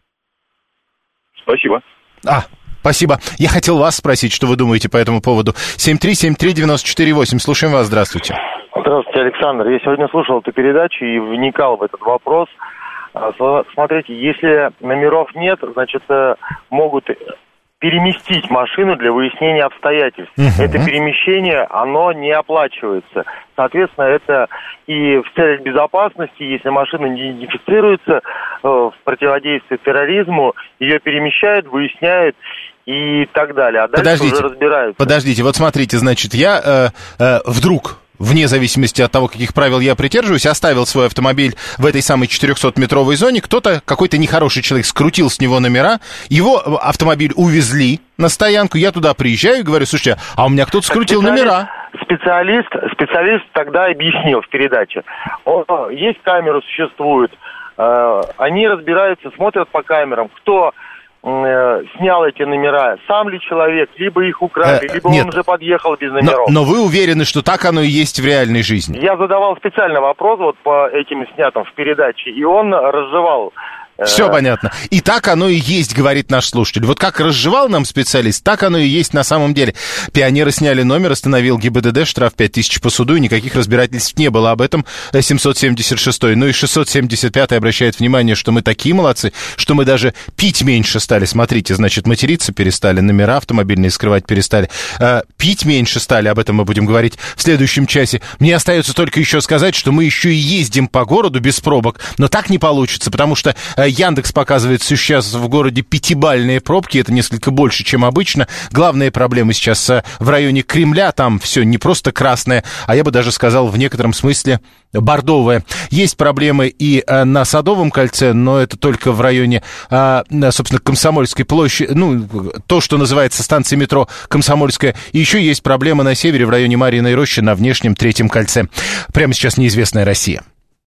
Спасибо. А, спасибо. Я хотел вас спросить, что вы думаете по этому поводу. семь три семь три девять четыре восемь. Слушаем вас. Здравствуйте. Здравствуйте, Александр. Я сегодня слушал эту передачу и вникал в этот вопрос. Смотрите, если номеров нет, значит, могут переместить машину для выяснения обстоятельств. Uh-huh. Это перемещение, оно не оплачивается. Соответственно, это и в целях безопасности, если машина не идентифицируется э, в противодействии терроризму, ее перемещают, выясняют и так далее. А дальше подождите, уже разбираются. Подождите, вот смотрите, значит, я э, э, вдруг... вне зависимости от того, каких правил я придерживаюсь, оставил свой автомобиль в этой самой четырехсотметровой зоне, кто-то, какой-то нехороший человек скрутил с него номера, его автомобиль увезли на стоянку, я туда приезжаю и говорю: слушайте, а у меня кто-то скрутил специалист, номера. Специалист, специалист тогда объяснил в передаче. О, есть камеры, существуют, э, они разбираются, смотрят по камерам, кто... снял эти номера, сам ли человек, либо их украли, э, либо нет. он уже подъехал без номеров. Но, но вы уверены, что так оно и есть в реальной жизни? Я задавал специально вопрос вот по этим снятым в передаче, и он разжевал. Все понятно. И так оно и есть, говорит наш слушатель. Вот как разжевал нам специалист, так оно и есть на самом деле. Пионеры сняли номер, остановил ГИБДД, штраф пять тысяч по суду, и никаких разбирательств не было. Об этом семьсот семьдесят шестой. Ну и шестьсот семьдесят пятый обращает внимание, что мы такие молодцы, что мы даже пить меньше стали. Смотрите, значит, материться перестали, номера автомобильные скрывать перестали. А, пить меньше стали, об этом мы будем говорить в следующем часе. Мне остается только еще сказать, что мы еще и ездим по городу без пробок, но так не получится, потому что Яндекс показывает сейчас в городе пятибалльные пробки, это несколько больше, чем обычно. Главная проблема сейчас в районе Кремля, там все не просто красное, а я бы даже сказал в некотором смысле бордовое. Есть проблемы и на Садовом кольце, но это только в районе, собственно, Комсомольской площади, ну, то, что называется станция метро Комсомольская. И еще есть проблема на севере, в районе Марьиной рощи, на внешнем Третьем кольце. Прямо сейчас неизвестная Россия.